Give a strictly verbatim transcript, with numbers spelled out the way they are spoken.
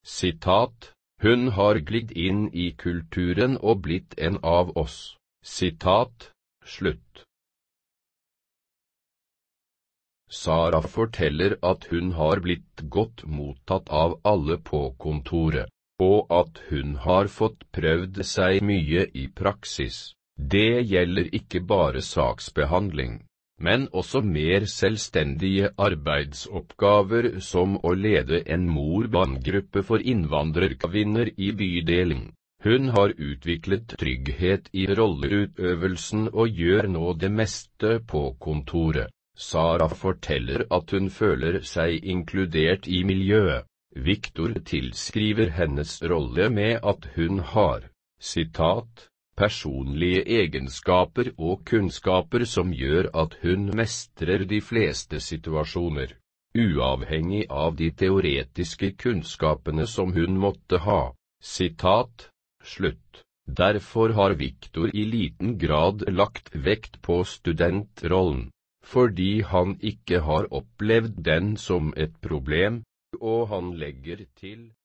Sitat, hun har glidd inn i kulturen og blitt en av oss. Sitat, slutt. Sara forteller at hun har blitt godt mottatt av alle på kontoret, og at hun har fått prøvd seg mye i praksis. Det gjelder ikke bare saksbehandling, men også mer selvstendige arbeidsoppgaver som å lede en mor-barn-gruppe for innvandrerkvinner i bydelen. Hun har utviklet trygghet i rolleutøvelsen og gjør nå det meste på kontoret. Sara forteller at hun føler seg inkludert i miljøet. Victor tilskriver hennes rolle med at hun har, sitat, personlige egenskaper og kunnskaper som gjør at hun mestrer de fleste situasjoner, uavhengig av de teoretiske kunnskapene som hun måtte ha. Sitat, slutt. Derfor har Victor i liten grad lagt vekt på studentrollen, fordi han ikke har opplevd den som et problem, og han legger til